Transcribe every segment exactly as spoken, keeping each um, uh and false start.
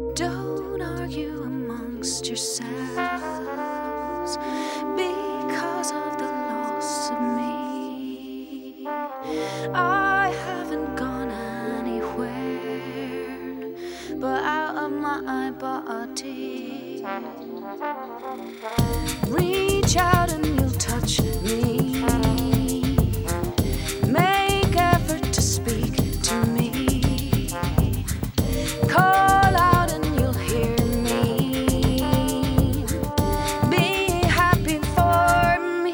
Don't argue amongst yourselves because of the loss of me. I haven't gone anywhere but out of my body. Reach out and you'll touch me. Make effort to speak to me. Call out and you'll hear me. Be happy for me.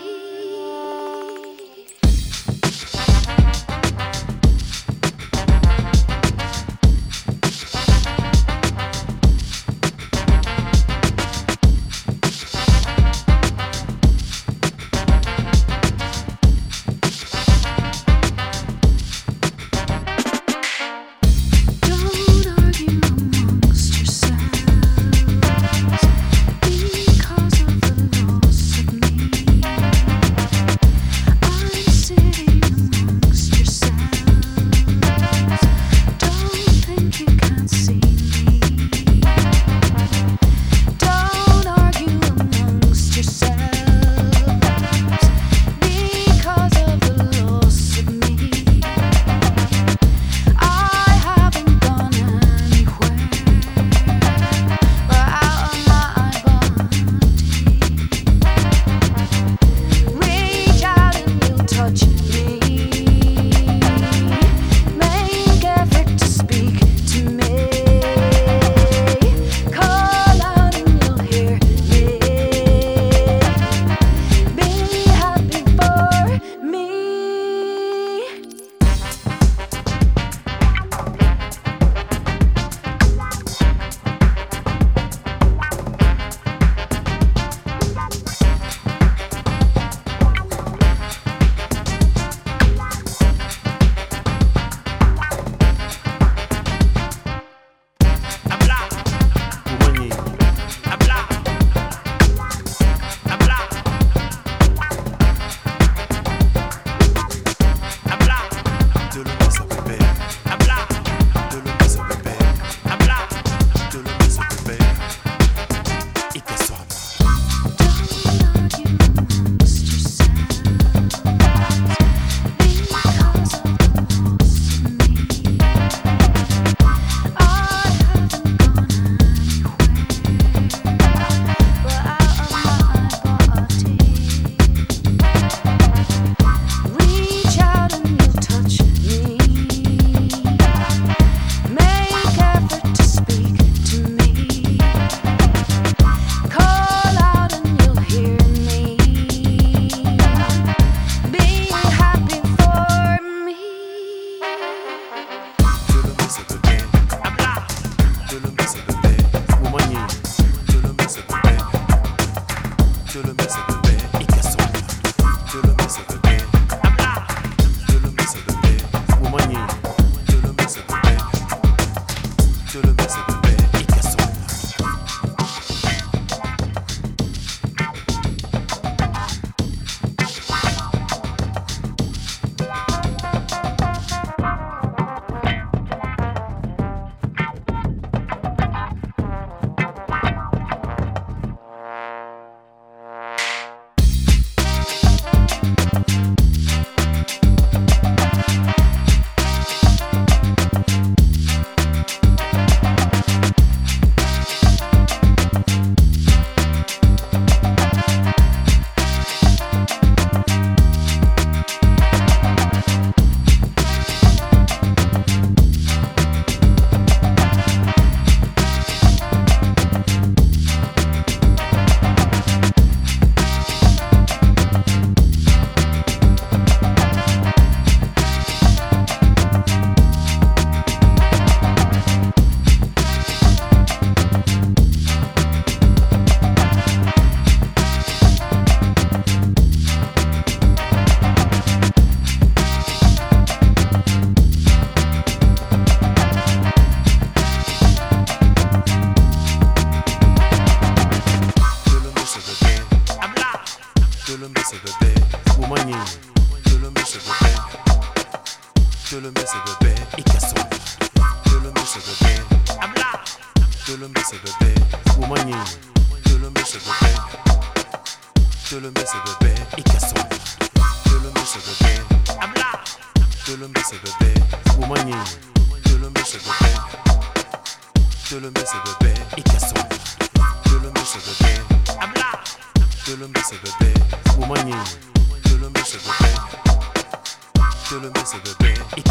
Je le mets ce bébé. Woman, je le mets ce bébé. Je le mets ce bébé. Et qu'est-ce que je le mets ce bébé. I'm là. Je le mets ce bébé. Woman, je le mets ce bébé. Je le mets ce bébé. Et qu'est-ce que je le mets ce bébé. I'm là. Je le mets ce bébé. Woman, je le mets ce bébé. Je le mets ce bébé.